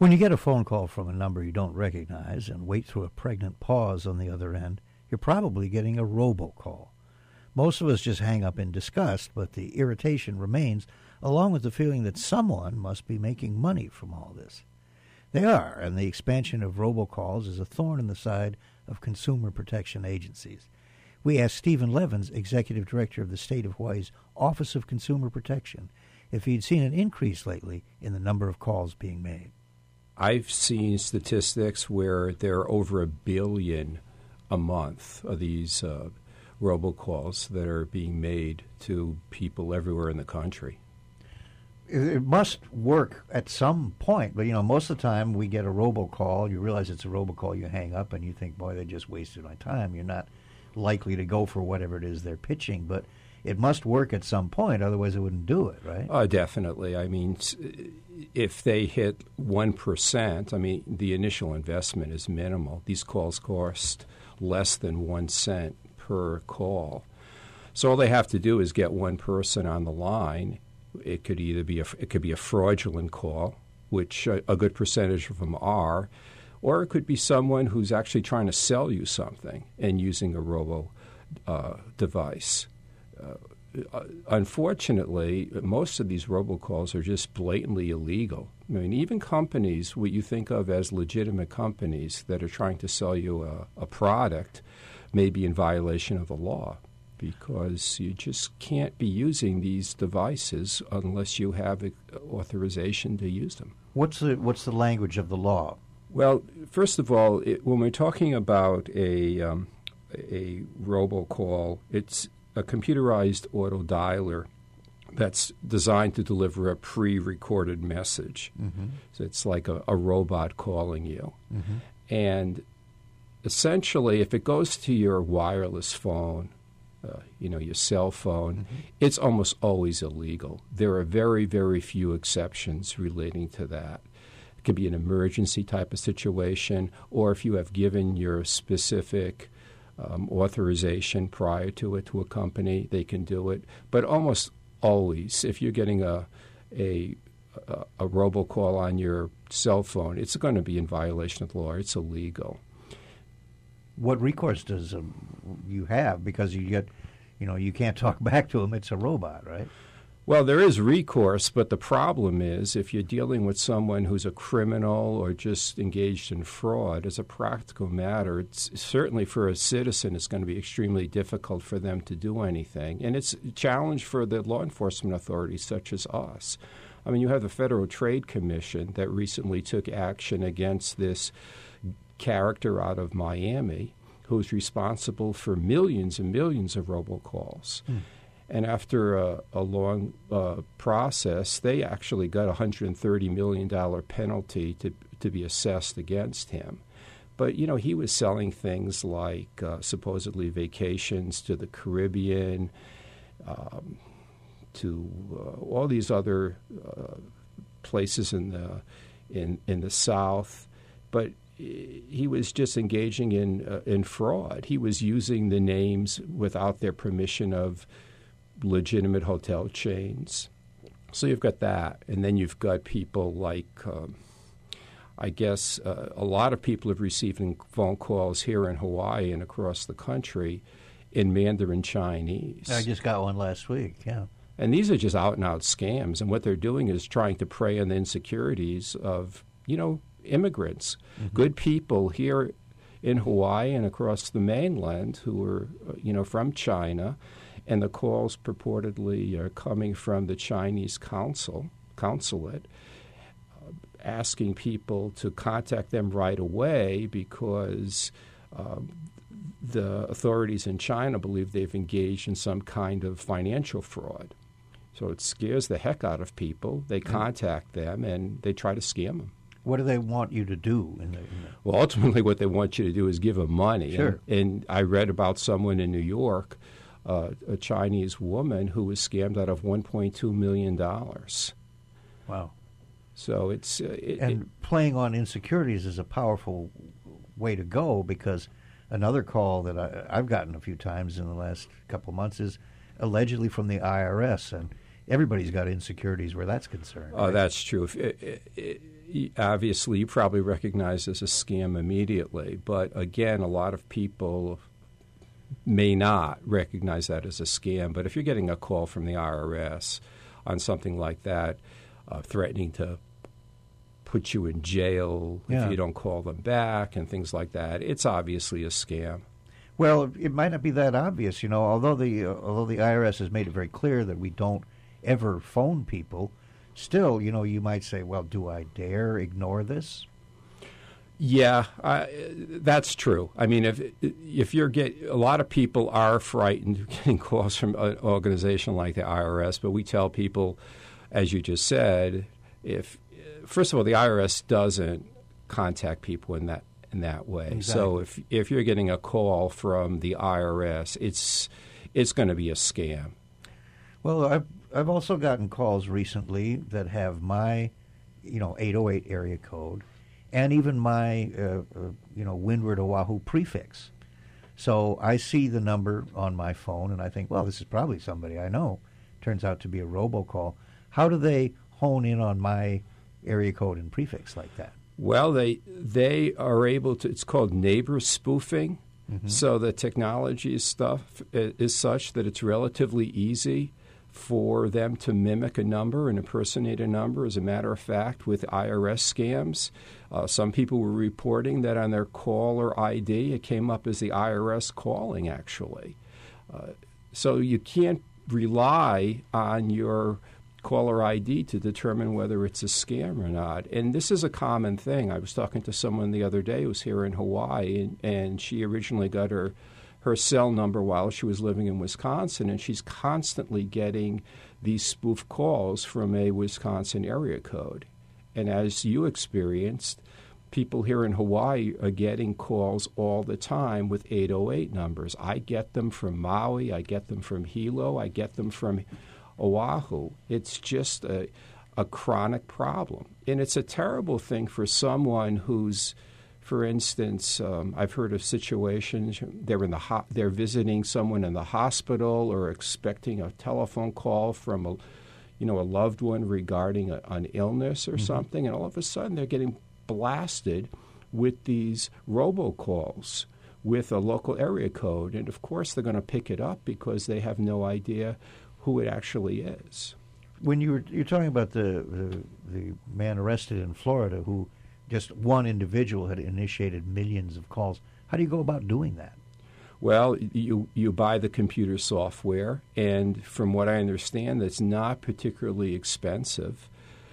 When you get a phone call from a number you don't recognize and wait through a pregnant pause on the other end, you're probably getting a robocall. Most of us just hang up in disgust, but the irritation remains, along with the feeling that someone must be making money from all this. They are, and the expansion of robocalls is a thorn in the side of consumer protection agencies. We asked Stephen Levins, Executive Director of the State of Hawaii's Office of Consumer Protection, if he'd seen an increase lately in the number of calls being made. I've seen statistics where there are over 1 billion a month of these robocalls that are being made to people everywhere in the country. It must work at some point, but most of the time we get a robocall, you realize it's a robocall, you hang up and you think, boy, they just wasted my time. You're not likely to go for whatever it is they're pitching, but it must work at some point, otherwise it wouldn't do it, right? Definitely. I mean, if they hit 1%, the initial investment is minimal. These calls cost less than 1 cent per call. So all they have to do is get one person on the line. It could either be a fraudulent call, which a good percentage of them are, or it could be someone who's actually trying to sell you something and using a robo device. Unfortunately, most of these robocalls are just blatantly illegal. I mean, even companies, what you think of as legitimate companies that are trying to sell you a product, may be in violation of the law, because you just can't be using these devices unless you have authorization to use them. What's the language of the law? Well, first of all, when we're talking about a robocall, it's a computerized auto dialer that's designed to deliver a pre-recorded message. Mm-hmm. So it's like a robot calling you. Mm-hmm. And essentially, if it goes to your wireless phone, your cell phone, mm-hmm. it's almost always illegal. There are very, very few exceptions relating to that. It could be an emergency type of situation, or if you have given your specific authorization prior to it to a company, they can do it. But almost always, if you're getting a robocall on your cell phone, it's going to be in violation of the law. It's illegal. What recourse does you have? Because you can't talk back to them. It's a robot, right? Well, there is recourse, but the problem is if you're dealing with someone who's a criminal or just engaged in fraud, as a practical matter, it's certainly for a citizen it's going to be extremely difficult for them to do anything. And it's a challenge for the law enforcement authorities such as us. I mean, you have the Federal Trade Commission that recently took action against this character out of Miami who's responsible for millions and millions of robocalls. And after a long process, they actually got a $130 million penalty to be assessed against him. But, he was selling things like supposedly vacations to the Caribbean, to all these other places in the South. But he was just engaging in fraud. He was using the names without their permission of legitimate hotel chains. So you've got that. And then you've got people like, a lot of people have received phone calls here in Hawaii and across the country in Mandarin Chinese. I just got one last week, yeah. And these are just out-and-out scams. And what they're doing is trying to prey on the insecurities of, immigrants, mm-hmm. good people here in Hawaii and across the mainland who are, from China. And the calls purportedly are coming from the Chinese consulate, asking people to contact them right away because the authorities in China believe they've engaged in some kind of financial fraud. So it scares the heck out of people. They contact them and they try to scam them. What do they want you to do? Well, ultimately what they want you to do is give them money. Sure. And I read about someone in New York, a Chinese woman who was scammed out of $1.2 million. Wow. So it's playing on insecurities is a powerful way to go, because another call that I've gotten a few times in the last couple of months is allegedly from the IRS, and everybody's got insecurities where that's concerned. Oh, right? that's true. Obviously, you probably recognize this as a scam immediately, but again, a lot of people may not recognize that as a scam. But if you're getting a call from the IRS on something like that, threatening to put you in jail if you don't call them back and things like that, it's obviously a scam. Well, it might not be that obvious, although the IRS has made it very clear that we don't ever phone people. Still, you might say, well, do I dare ignore this? Yeah, that's true. I mean, if you're a lot of people are frightened of getting calls from an organization like the IRS, but we tell people, as you just said, first of all, the IRS doesn't contact people in that way. Exactly. So if you're getting a call from the IRS, it's going to be a scam. Well, I've also gotten calls recently that have my 808 area code and even my Windward Oahu prefix. So I see the number on my phone and I think, well, this is probably somebody I know. Turns out to be a robocall. How do they hone in on my area code and prefix like that? Well, they are able to. It's called neighbor spoofing. Mm-hmm. So the technology stuff is such that it's relatively easy for them to mimic a number and impersonate a number. As a matter of fact, with IRS scams, some people were reporting that on their caller ID, it came up as the IRS calling, actually. So you can't rely on your caller ID to determine whether it's a scam or not. And this is a common thing. I was talking to someone the other day who was here in Hawaii, and she originally got her cell number while she was living in Wisconsin, and she's constantly getting these spoof calls from a Wisconsin area code. And as you experienced, people here in Hawaii are getting calls all the time with 808 numbers. I get them from Maui, I get them from Hilo, I get them from Oahu. It's just a chronic problem. And it's a terrible thing for someone who's, for instance, I've heard of situations they're visiting someone in the hospital or expecting a telephone call from a loved one regarding an illness or something, and all of a sudden they're getting blasted with these robocalls with a local area code, and of course they're going to pick it up because they have no idea who it actually is. When you're talking about the man arrested in Florida who just one individual had initiated millions of calls, how do you go about doing that? Well, you buy the computer software, and from what I understand, it's not particularly expensive.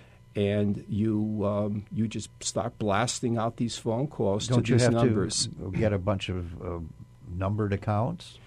And you just start blasting out these phone calls to these numbers. Don't you have to get a bunch of numbered accounts?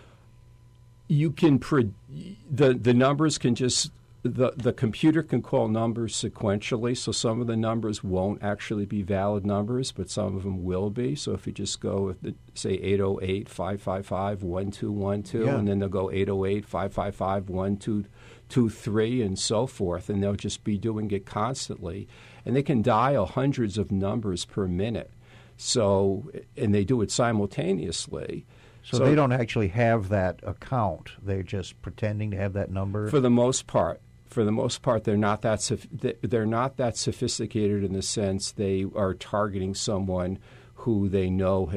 You can the numbers can just the computer can call numbers sequentially, so some of the numbers won't actually be valid numbers, but some of them will be. So if you just go with say 808-555-1212, and then they'll go 808-555-1223 and so forth, and they'll just be doing it constantly, and they can dial hundreds of numbers per minute. So and they do it simultaneously. So they don't actually have that account. They're just pretending to have that number? For the most part. They're not that sophisticated in the sense they are targeting someone who they know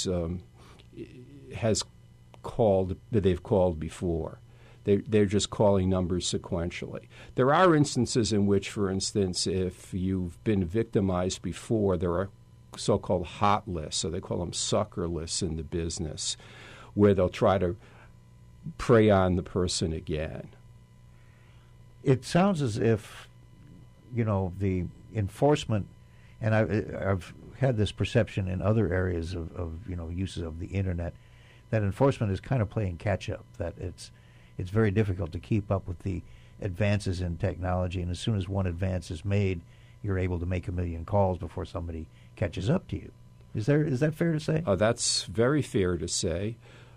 has called that they've called before. They're just calling numbers sequentially. There are instances in which, for instance, if you've been victimized before, there are so-called hot lists, so they call them sucker lists in the business, where they'll try to prey on the person again. It sounds as if, the enforcement, and I've had this perception in other areas of uses of the internet, that enforcement is kind of playing catch-up, that it's very difficult to keep up with the advances in technology, and as soon as one advance is made, you're able to make a million calls before somebody catches up to you. Is that fair to say? That's very fair to say.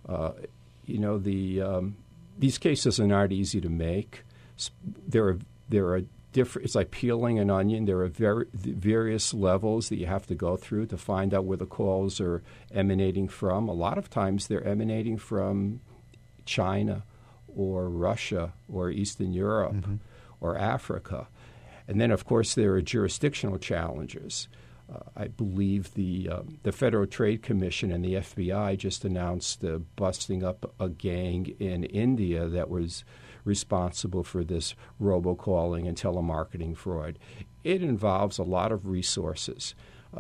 These cases are not easy to make. There are different. It's like peeling an onion. There are various levels that you have to go through to find out where the calls are emanating from. A lot of times they're emanating from China or Russia or Eastern Europe or Africa. And then, of course, there are jurisdictional challenges. I believe the Federal Trade Commission and the FBI just announced busting up a gang in India that was responsible for this robocalling and telemarketing fraud. It involves a lot of resources.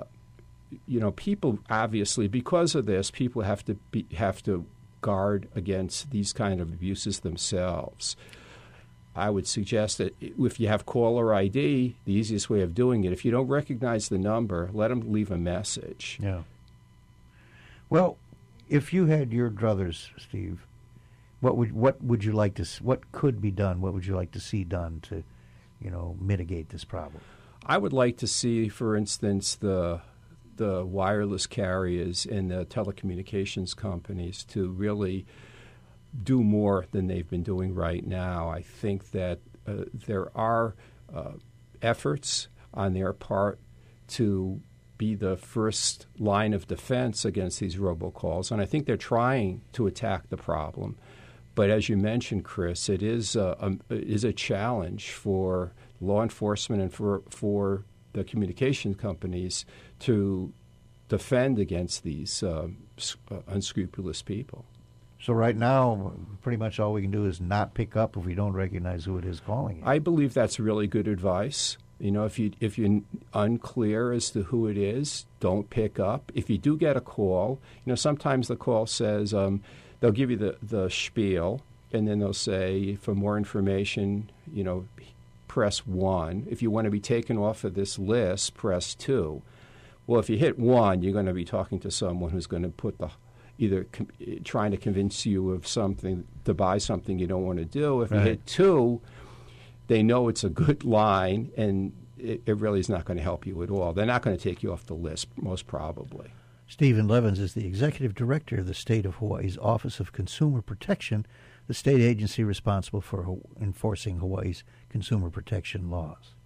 People obviously, because of this, people have to guard against these kind of abuses themselves. I would suggest that if you have caller ID, the easiest way of doing it, if you don't recognize the number, let them leave a message. Yeah. Well, if you had your druthers, Steve, what would you like to? What could be done? What would you like to see done to, mitigate this problem? I would like to see, for instance, the wireless carriers and the telecommunications companies to really do more than they've been doing right now. I think that there are efforts on their part to be the first line of defense against these robocalls, and I think they're trying to attack the problem. But as you mentioned, Chris, it is a challenge for law enforcement and for the communication companies to defend against these unscrupulous people. So right now, pretty much all we can do is not pick up if we don't recognize who it is calling you. I believe that's really good advice. If you're unclear as to who it is, don't pick up. If you do get a call, sometimes the call says they'll give you the spiel, and then they'll say, for more information, press 1. If you want to be taken off of this list, press 2. Well, if you hit 1, you're going to be talking to someone who's going to put either trying to convince you of something, to buy something you don't want to do. If you hit 2, they know it's a good line, and it really is not going to help you at all. They're not going to take you off the list, most probably. Stephen Levins is the executive director of the State of Hawaii's Office of Consumer Protection, the state agency responsible for enforcing Hawaii's consumer protection laws.